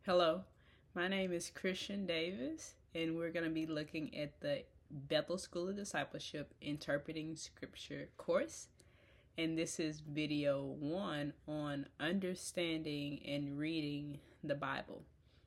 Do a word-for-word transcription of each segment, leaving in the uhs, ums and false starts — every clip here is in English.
Hello, my name is Christian Davis, and we're going to be looking at the Bethel School of Discipleship Interpreting Scripture course. And this is video one on understanding and reading the Bible.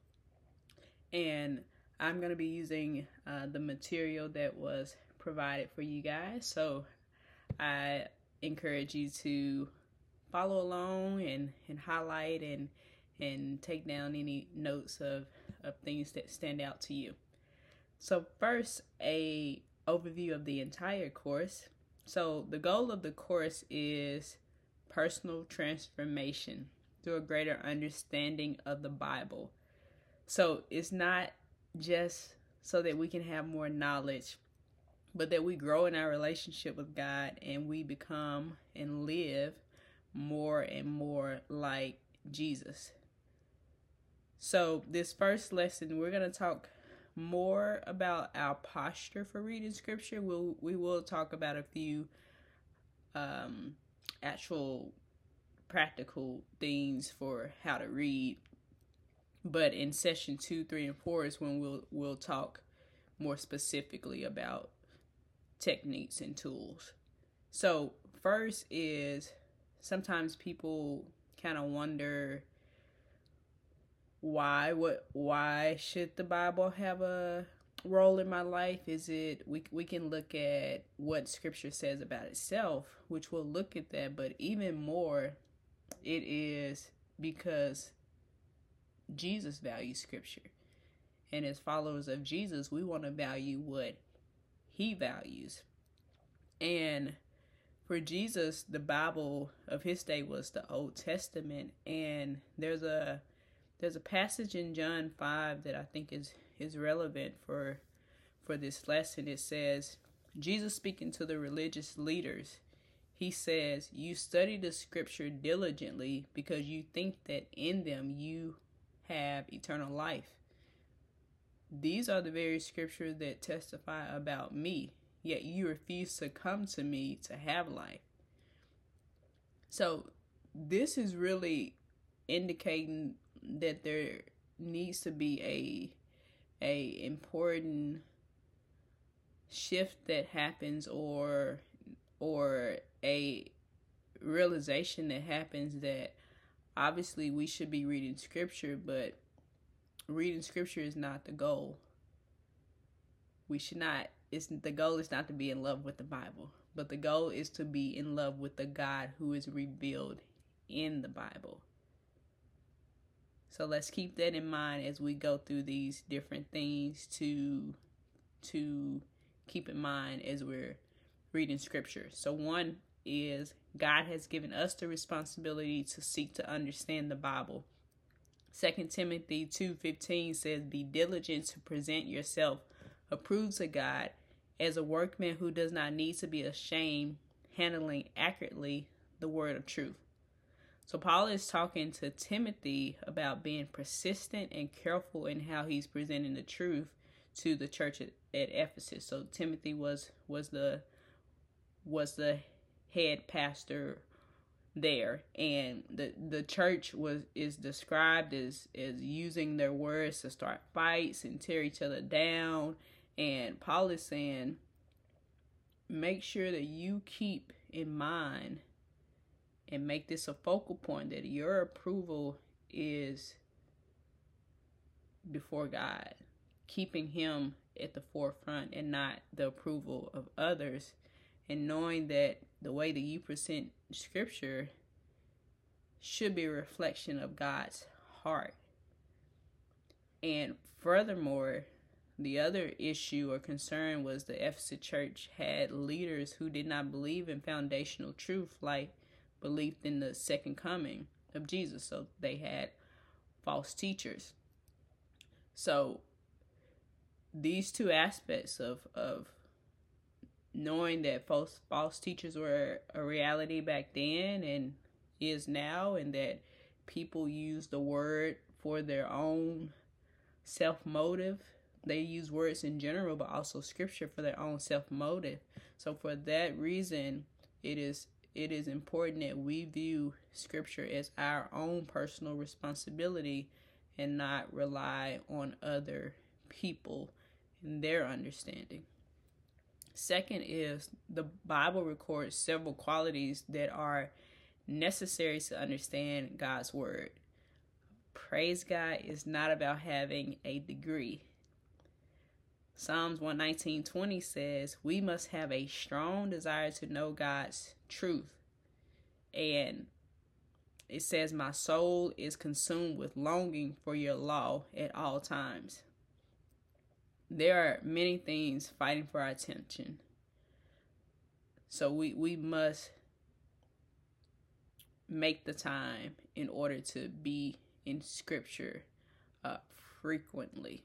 And I'm going to be using uh, the material that was provided for you guys. So I encourage you to follow along and, and highlight and and take down any notes of, of things that stand out to you. So first, a overview of the entire course. So the goal of the course is personal transformation through a greater understanding of the Bible. So it's not just so that we can have more knowledge, but that we grow in our relationship with God and we become and live more and more like Jesus. So this first lesson, we're going to talk more about our posture for reading scripture. We'll, we will talk about a few um, actual practical things for how to read. But in session two, three, and four is when we'll, we'll talk more specifically about techniques and tools. So first is sometimes people kind of wonder, why what why should the Bible have a role in my life? Is it we we can look at what scripture says about itself, which we'll look at that, but even more it is because Jesus values scripture, and as followers of Jesus we want to value what he values. And for Jesus, the Bible of his day was the Old Testament, and there's a There's a passage in John five that I think is, is relevant for for this lesson. It says, Jesus speaking to the religious leaders, he says, "You study the scripture diligently because you think that in them you have eternal life. These are the very scriptures that testify about me, yet you refuse to come to me to have life." So this is really indicating that there needs to be a a important shift that happens, or or a realization that happens, that obviously we should be reading scripture, but reading scripture is not the goal. We should not it's the goal is not to be in love with the Bible, but the goal is to be in love with the God who is revealed in the Bible. So let's keep that in mind as we go through these different things to to keep in mind as we're reading scripture. So one is, God has given us the responsibility to seek to understand the Bible. Second Timothy two fifteen says, "Be diligent to present yourself approved to God as a workman who does not need to be ashamed, handling accurately the word of truth." So Paul is talking to Timothy about being persistent and careful in how he's presenting the truth to the church at, at Ephesus. So Timothy was was the was the head pastor there, and the the church was is described as as using their words to start fights and tear each other down. And Paul is saying, make sure that you keep in mind and make this a focal point, that your approval is before God, keeping him at the forefront and not the approval of others, and knowing that the way that you present scripture should be a reflection of God's heart. And furthermore, the other issue or concern was the Ephesus church had leaders who did not believe in foundational truth, like belief in the second coming of Jesus. So they had false teachers. So these two aspects of of knowing that false false teachers were a reality back then and is now, and that people use the word for their own self-motive. They use words in general, but also scripture for their own self-motive. So for that reason, it is it is important that we view scripture as our own personal responsibility and not rely on other people and their understanding. Second is the Bible records several qualities that are necessary to understand God's word. Praise God is not about having a degree. Psalms one nineteen twenty says, we must have a strong desire to know God's truth. And it says, my soul is consumed with longing for your law at all times. There are many things fighting for our attention. So we, we must make the time in order to be in Scripture uh, frequently.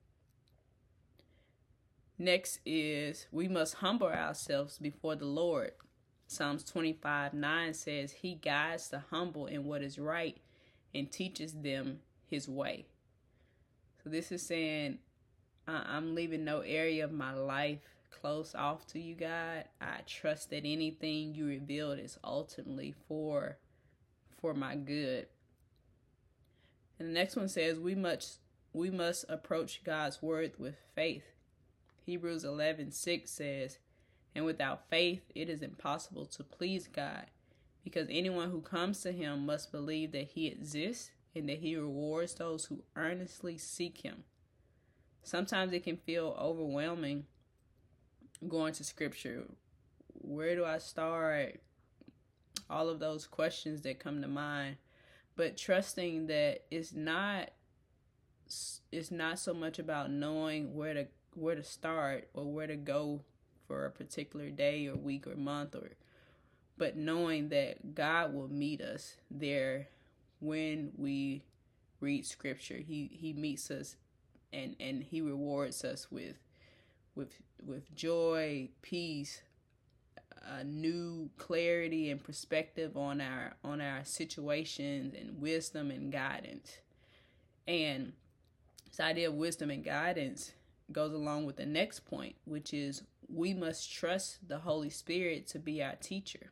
Next is we must humble ourselves before the Lord. Psalms twenty-five nine says, he guides the humble in what is right and teaches them his way. So this is saying, I'm leaving no area of my life close off to you, God. I trust that anything you revealed is ultimately for, for my good. And the next one says we must we must approach God's word with faith. Hebrews eleven six says, and without faith it is impossible to please God, because anyone who comes to him must believe that he exists and that he rewards those who earnestly seek him. Sometimes it can feel overwhelming going to Scripture. Where do I start? All of those questions that come to mind. But trusting that it's not it's not so much about knowing where to where to start or where to go for a particular day or week or month, or but knowing that God will meet us there when we read Scripture. He he meets us and and he rewards us with with with joy, peace, a new clarity and perspective on our on our situations, and wisdom and guidance. And this idea of wisdom and guidance goes along with the next point, which is we must trust the Holy Spirit to be our teacher.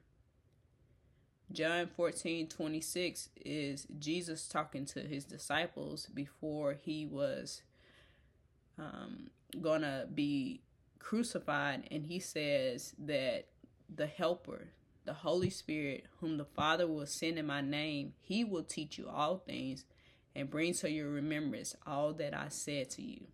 John fourteen twenty-six is Jesus talking to his disciples before he was um, gonna be crucified, and he says that the Helper, the Holy Spirit, whom the Father will send in my name, he will teach you all things and bring to your remembrance all that I said to you.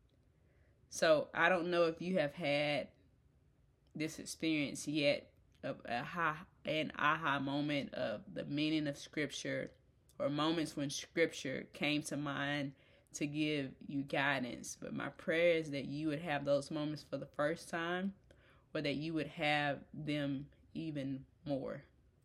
So I don't know if you have had this experience yet of a ha, an aha moment of the meaning of Scripture, or moments when Scripture came to mind to give you guidance. But my prayer is that you would have those moments for the first time, or that you would have them even more.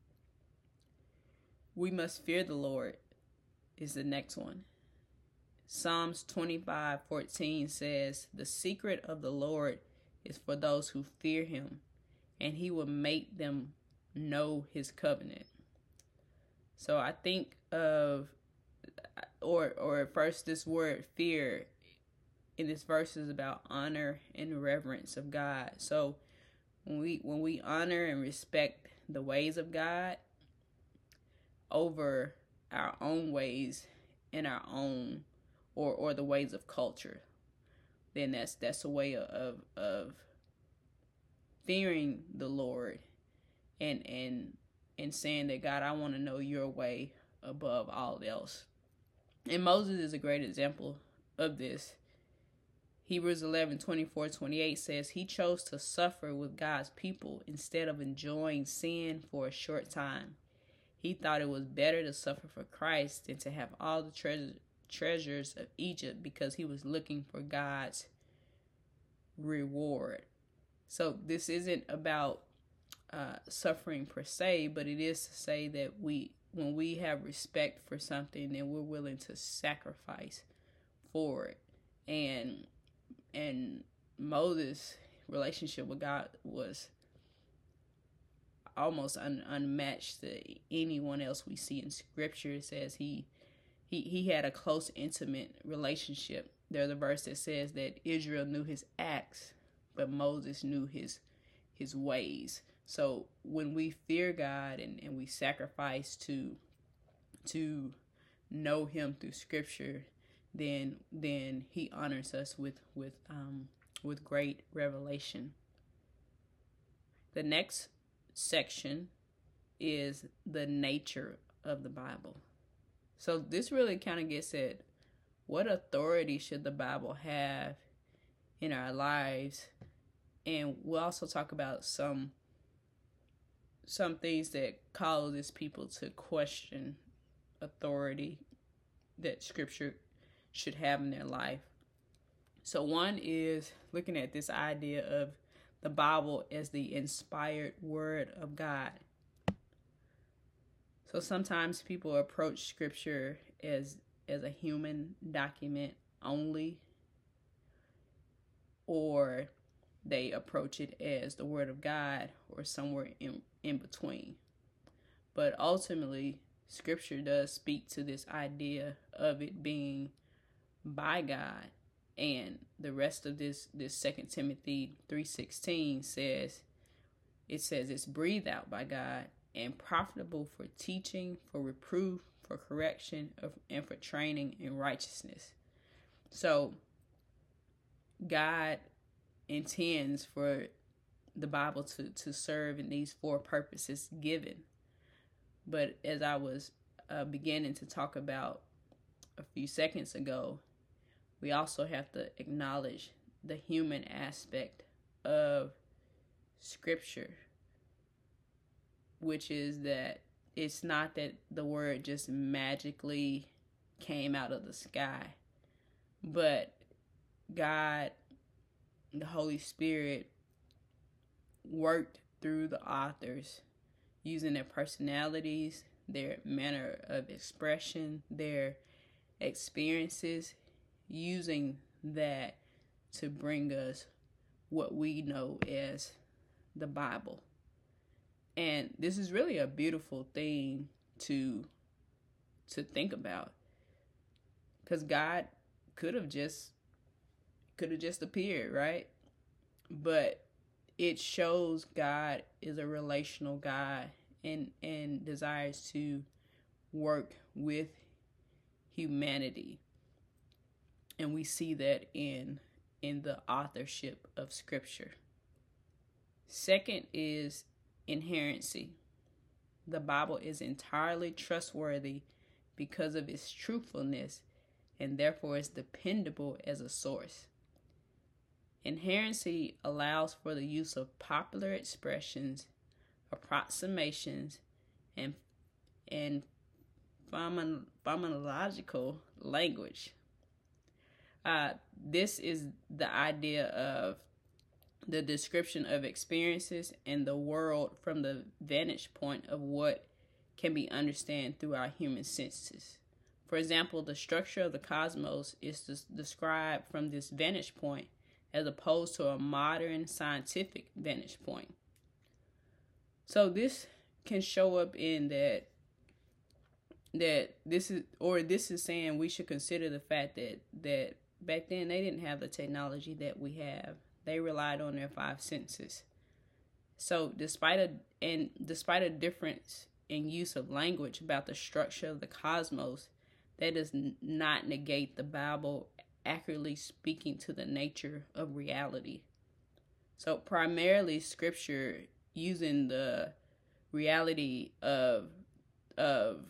We must fear the Lord is the next one. Psalms twenty-five fourteen says, the secret of the Lord is for those who fear him, and he will make them know his covenant. So I think of, or or first this word fear in this verse is about honor and reverence of God. So when we when we honor and respect the ways of God over our own ways and our own or or the ways of culture, then that's that's a way of of fearing the Lord and and and saying that, God, I want to know your way above all else. And Moses is a great example of this. Hebrews eleven twenty-four twenty-eight says he chose to suffer with God's people instead of enjoying sin for a short time. He thought it was better to suffer for Christ than to have all the treasures treasures of Egypt, because he was looking for God's reward. So this isn't about uh, suffering per se, but it is to say that we, when we have respect for something, then we're willing to sacrifice for it. And and Moses' relationship with God was almost un- unmatched to anyone else we see in Scripture. It says he He he had a close, intimate relationship. There's a verse that says that Israel knew his acts, but Moses knew his his ways. So when we fear God and, and we sacrifice to to know him through Scripture, then then he honors us with with um with great revelation. The next section is the nature of the Bible. So this really kind of gets at what authority should the Bible have in our lives, and we'll also talk about some some things that causes people to question authority that Scripture should have in their life. So one is looking at this idea of the Bible as the inspired word of God. So sometimes people approach Scripture as as a human document only, or they approach it as the word of God, or somewhere in, in between. But ultimately, Scripture does speak to this idea of it being by God. And the rest of this, this Second Timothy three sixteen says, it says it's breathed out by God and profitable for teaching, for reproof, for correction, and for training in righteousness. So God intends for the Bible to, to serve in these four purposes given. But as I was uh, beginning to talk about a few seconds ago, we also have to acknowledge the human aspect of Scripture, which is that it's not that the word just magically came out of the sky, but God, the Holy Spirit, worked through the authors using their personalities, their manner of expression, their experiences, using that to bring us what we know as the Bible. And this is really a beautiful thing to to think about, because God could have just could have just appeared, right? But it shows God is a relational God and and desires to work with humanity. And we see that in in the authorship of Scripture. Second is inherency. The Bible is entirely trustworthy because of its truthfulness, and therefore is dependable as a source. Inherency allows for the use of popular expressions, approximations, and and phonological language. Uh, this is the idea of the description of experiences in the world from the vantage point of what can be understood through our human senses. For example, the structure of the cosmos is described from this vantage point as opposed to a modern scientific vantage point. So this can show up in that that this is or this is saying we should consider the fact that that back then they didn't have the technology that we have. They relied on their five senses. So despite a and despite a difference in use of language about the structure of the cosmos, that does not negate the Bible accurately speaking to the nature of reality. So primarily Scripture using the reality of of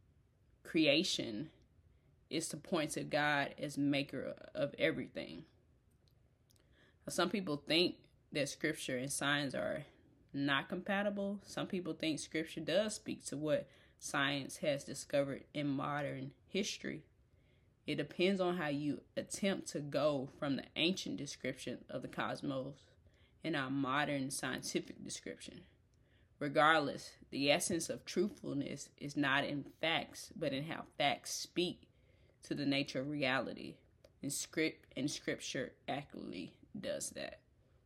creation is to point to God as maker of everything. Some people think that Scripture and science are not compatible. Some people think Scripture does speak to what science has discovered in modern history. It depends on how you attempt to go from the ancient description of the cosmos and our modern scientific description. Regardless, the essence of truthfulness is not in facts, but in how facts speak to the nature of reality. And script and Scripture accurately does that.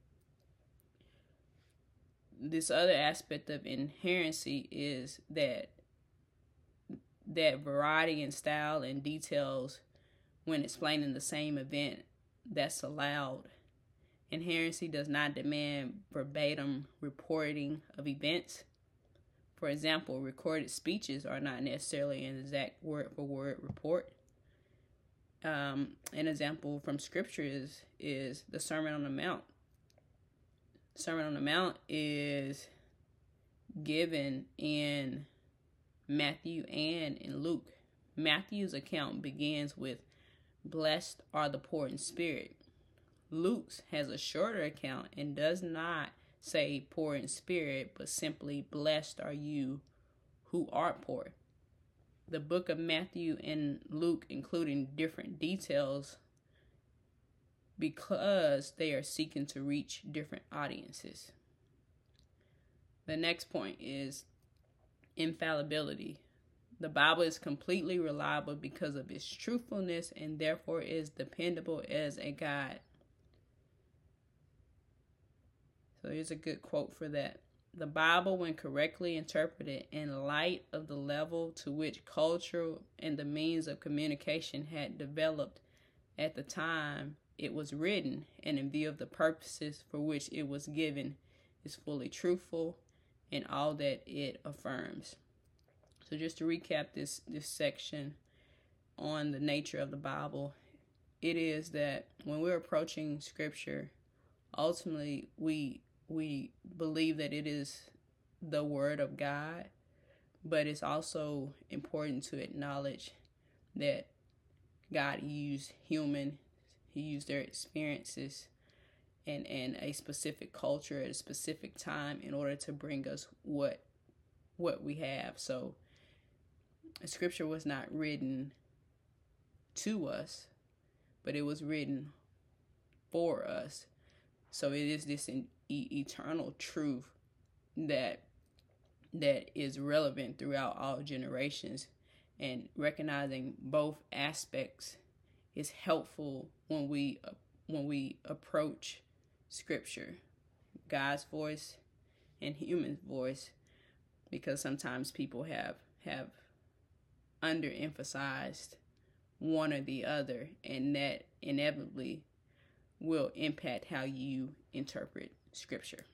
This other aspect of inherency is that that variety in style and details when explaining the same event that's allowed. Inherency does not demand verbatim reporting of events. For example, recorded speeches are not necessarily an exact word-for-word report. Um, an example from scripture is, is the Sermon on the Mount. Sermon on the Mount is given in Matthew and in Luke. Matthew's account begins with, "Blessed are the poor in spirit." Luke's has a shorter account and does not say poor in spirit, but simply, "Blessed are you who are poor." The book of Matthew and Luke including different details because they are seeking to reach different audiences. The next point is infallibility. The Bible is completely reliable because of its truthfulness and therefore is dependable as a guide. So here's a good quote for that. The Bible, when correctly interpreted in light of the level to which culture and the means of communication had developed at the time it was written, and in view of the purposes for which it was given, is fully truthful in all that it affirms. So just to recap this, this section on the nature of the Bible, it is that when we're approaching Scripture, ultimately we we believe that it is the Word of God, but it's also important to acknowledge that God used human, he used their experiences and, and a specific culture at a specific time in order to bring us what what we have. So Scripture was not written to us, but it was written for us. So it is this in, e- eternal truth that that is relevant throughout all generations, and recognizing both aspects is helpful when we uh, when we approach Scripture, God's voice and human voice, because sometimes people have have underemphasized one or the other, and that inevitably will impact how you interpret Scripture.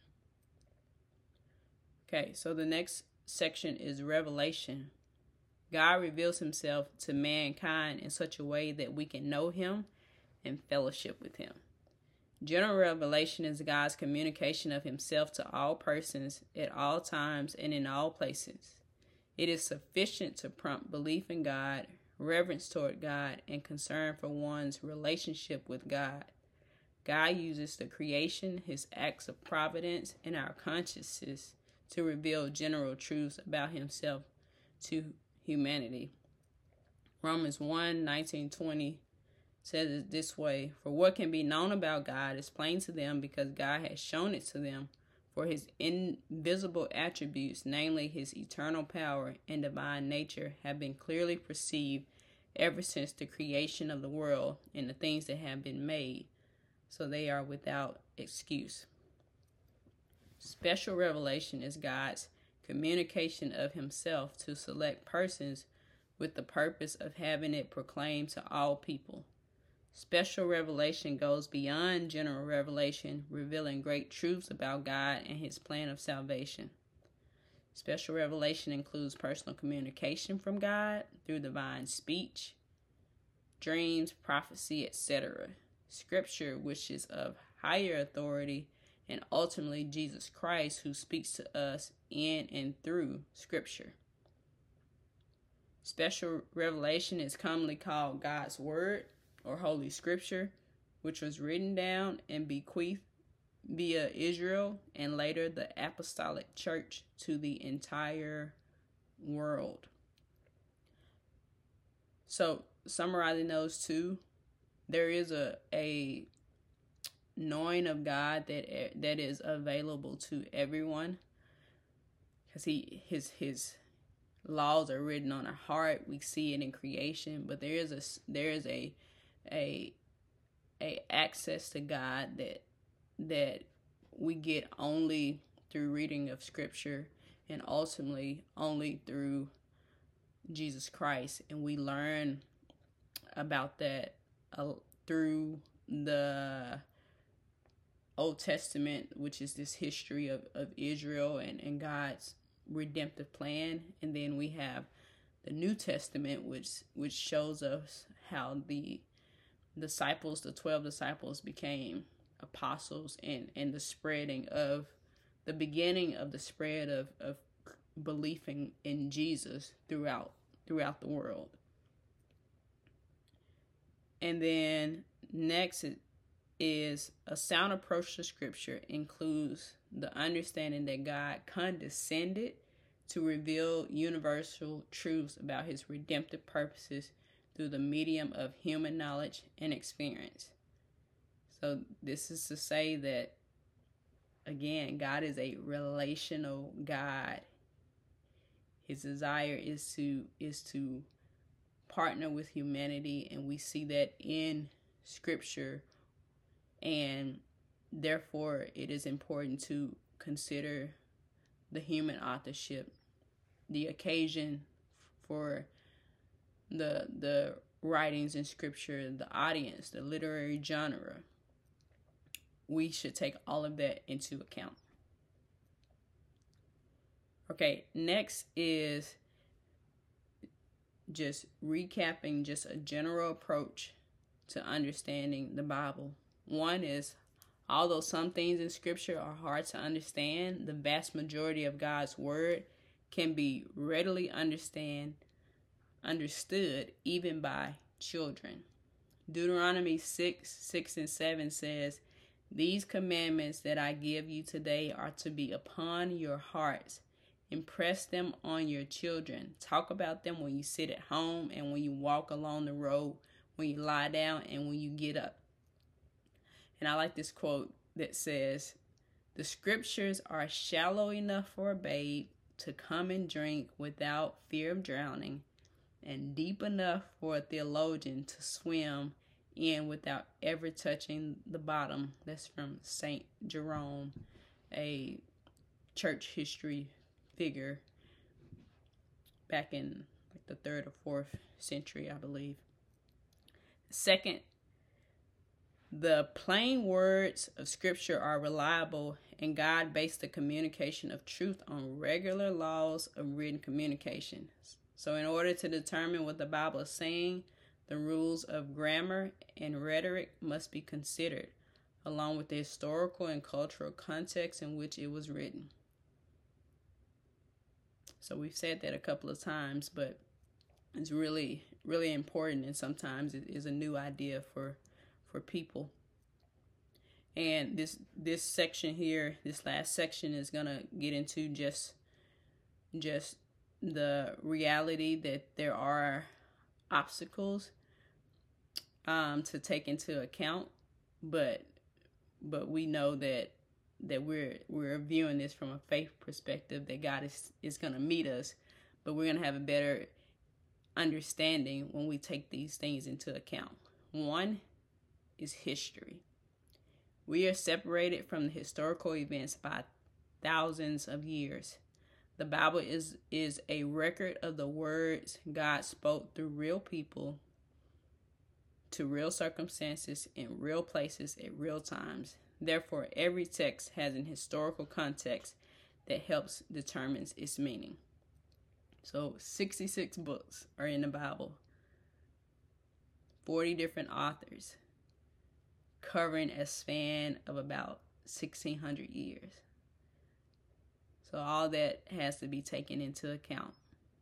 Okay, so the next section is revelation. God reveals himself to mankind in such a way that we can know him and fellowship with him. General revelation is God's communication of himself to all persons at all times and in all places. It is sufficient to prompt belief in God, reverence toward God, and concern for one's relationship with God. God uses the creation, his acts of providence, and our consciences to reveal general truths about himself to humanity. Romans one nineteen twenty says it this way: "For what can be known about God is plain to them, because God has shown it to them. For his invisible attributes, namely his eternal power and divine nature, have been clearly perceived ever since the creation of the world and the things that have been made, so they are without excuse." Special revelation is God's communication of himself to select persons with the purpose of having it proclaimed to all people. Special revelation goes beyond general revelation, revealing great truths about God and his plan of salvation. Special revelation includes personal communication from God through divine speech, dreams, prophecy, et cetera. Scripture, which is of higher authority, and ultimately Jesus Christ, who speaks to us in and through Scripture. Special revelation is commonly called God's Word or Holy Scripture, which was written down and bequeathed via Israel and later the Apostolic Church to the entire world. So, summarizing those two, there is a a knowing of God that that is available to everyone, because he his his laws are written on our heart. We see it in creation, but there is a there is a a a access to God that that we get only through reading of Scripture, and ultimately only through Jesus Christ. And we learn about that uh, through the Old Testament, which is this history of, of Israel and, and God's redemptive plan. And then we have the New Testament, which which shows us how the disciples, the twelve disciples, became apostles, and, and the spreading of the beginning of the spread of, of belief in, in Jesus throughout throughout the world. And then next is a sound approach to Scripture includes the understanding that God condescended to reveal universal truths about his redemptive purposes through the medium of human knowledge and experience. So this is to say that, again, God is a relational God. His desire is to is to partner with humanity, and we see that in Scripture, and therefore it is important to consider the human authorship, the occasion for the the writings in Scripture, the audience, the literary genre. We should take all of that into account. Okay, next is just recapping just a general approach to understanding the Bible. One is, although some things in Scripture are hard to understand, the vast majority of God's Word can be readily understand, understood even by children. Deuteronomy six, six and seven says, "These commandments that I give you today are to be upon your hearts. Impress them on your children. Talk about them when you sit at home and when you walk along the road, when you lie down and when you get up." And I like this quote that says, "The Scriptures are shallow enough for a babe to come and drink without fear of drowning, and deep enough for a theologian to swim in without ever touching the bottom." That's from Saint Jerome, a church history figure back in like the third or fourth century, I believe. Second, the plain words of Scripture are reliable, and God based the communication of truth on regular laws of written communication. So in order to determine what the Bible is saying, the rules of grammar and rhetoric must be considered, along with the historical and cultural context in which it was written. So we've said that a couple of times, but it's really, really important, and sometimes it is a new idea for for people. And this this section here, this last section, is gonna get into just just the reality that there are obstacles um, to take into account, but but we know that that we're we're viewing this from a faith perspective, that God is is going to meet us, but we're going to have a better understanding when we take these things into account. One is history. We are separated from the historical events by thousands of years. The Bible is is a record of the words God spoke through real people, to real circumstances, in real places, at real times. Therefore, every text has an historical context that helps determine its meaning. So, sixty-six books are in the Bible, forty different authors, covering a span of about sixteen hundred years. So all that has to be taken into account.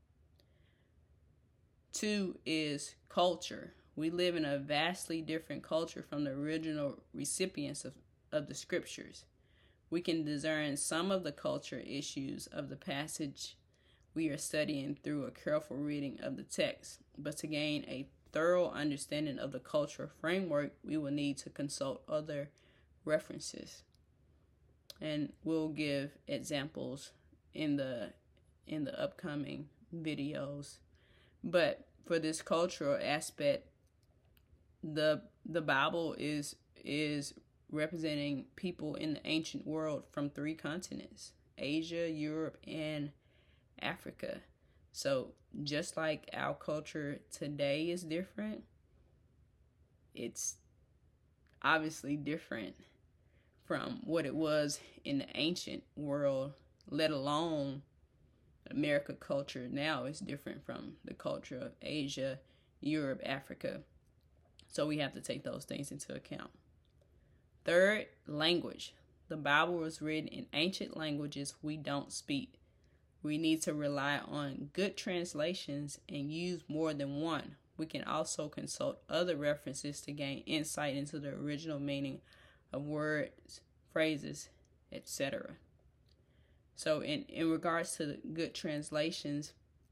Two is culture. We live in a vastly different culture from the original recipients of, of the Scriptures. We can discern some of the culture issues of the passage we are studying through a careful reading of the text, but to gain a thorough understanding of the cultural framework, we will need to consult other references. And we'll give examples in the in the upcoming videos. But for this cultural aspect, the the Bible is is representing people in the ancient world from three continents: Asia, Europe, and Africa. So just like our culture today is different, it's obviously different from what it was in the ancient world, let alone America culture now is different from the culture of Asia, Europe, Africa. So we have to take those things into account. Third, language. The Bible was written in ancient languages we don't speak. We need to rely on good translations and use more than one. We can also consult other references to gain insight into the original meaning of words, phrases, et cetera. So in, in regards to the good translations,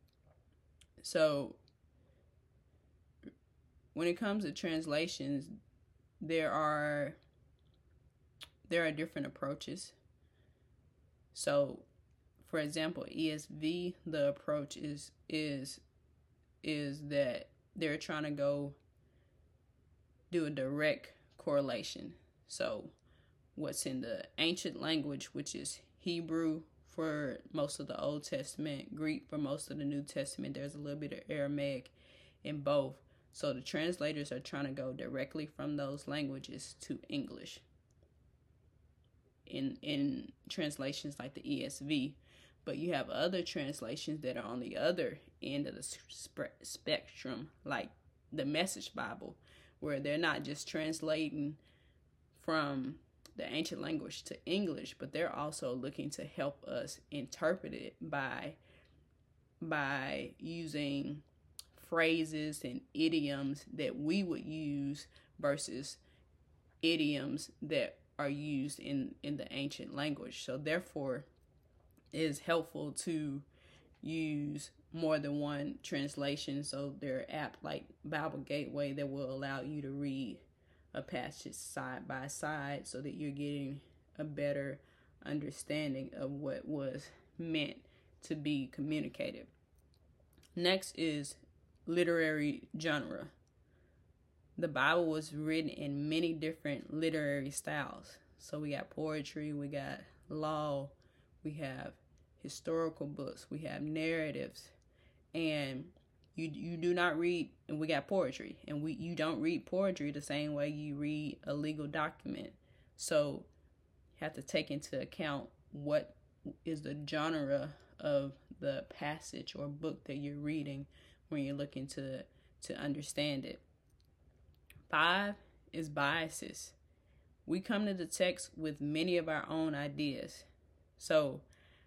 so when it comes to translations, there are there are different approaches. So, for example, E S V, the approach is is is that they're trying to go do a direct correlation. So, what's in the ancient language, which is Hebrew for most of the Old Testament, Greek for most of the New Testament, there's a little bit of Aramaic in both. So the translators are trying to go directly from those languages to English in in translations like the E S V. But you have other translations that are on the other end of the spe- spectrum, like the Message Bible, where they're not just translating from the ancient language to English, but they're also looking to help us interpret it by by using phrases and idioms that we would use versus idioms that are used in, in the ancient language. So therefore, it is helpful to use more than one translation. So there are apps like Bible Gateway that will allow you to read a passage side by side so that you're getting a better understanding of what was meant to be communicated. Next is literary genre. The Bible was written in many different literary styles. So we got poetry, we got law, we have historical books, we have narratives, and you you do not read, and we got poetry, and we you don't read poetry the same way you read a legal document. So you have to take into account what is the genre of the passage or book that you're reading when you're looking to to understand it. Five is biases. We come to the text with many of our own ideas. So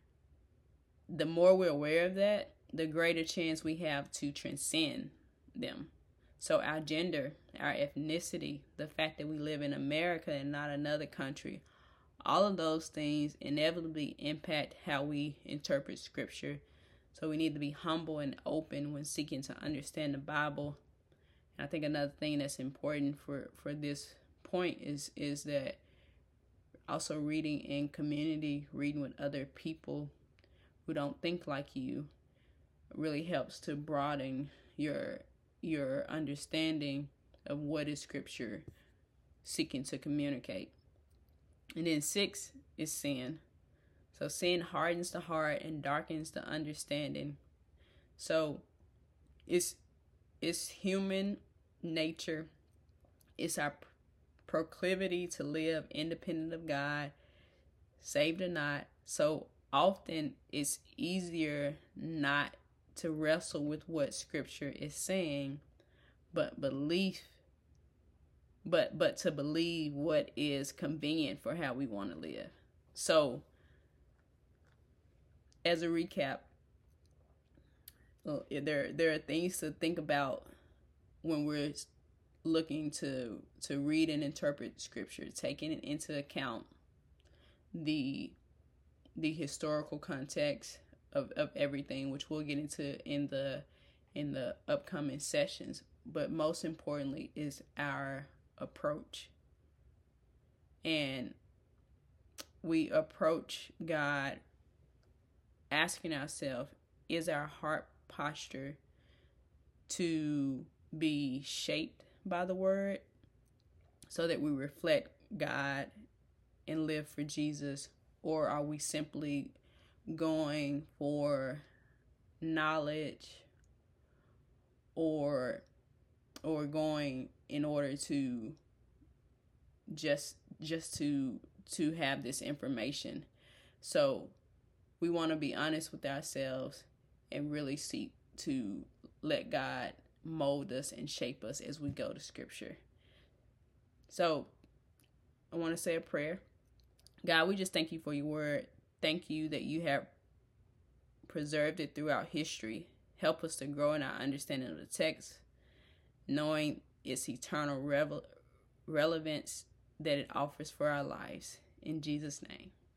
the more we're aware of that, the greater chance we have to transcend them. So our gender, our ethnicity, the fact that we live in America and not another country, all of those things inevitably impact how we interpret scripture. So we need to be humble and open when seeking to understand the Bible. And I think another thing that's important for, for this point is, is that also reading in community, reading with other people who don't think like you, really helps to broaden your your understanding of what is scripture seeking to communicate. And then six is sin. So sin hardens the heart and darkens the understanding. So it's it's human nature. It's our proclivity to live independent of God, saved or not. So often it's easier not to wrestle with what scripture is saying, but belief, but but to believe what is convenient for how we want to live. So, as a recap, there there are things to think about when we're looking to to read and interpret scripture, taking into account the the historical context of, of everything, which we'll get into in the in the upcoming sessions. But most importantly is our approach. And we approach God asking ourselves, is our heart posture to be shaped by the word so that we reflect God and live for Jesus? Or are we simply going for knowledge or or going in order to just just to to have this information? So we want to be honest with ourselves and really seek to let God mold us and shape us as we go to scripture. So I want to say a prayer. God, we just thank you for your word. Thank you that you have preserved it throughout history. Help us to grow in our understanding of the text, knowing its eternal revel- relevance that it offers for our lives. In Jesus' name.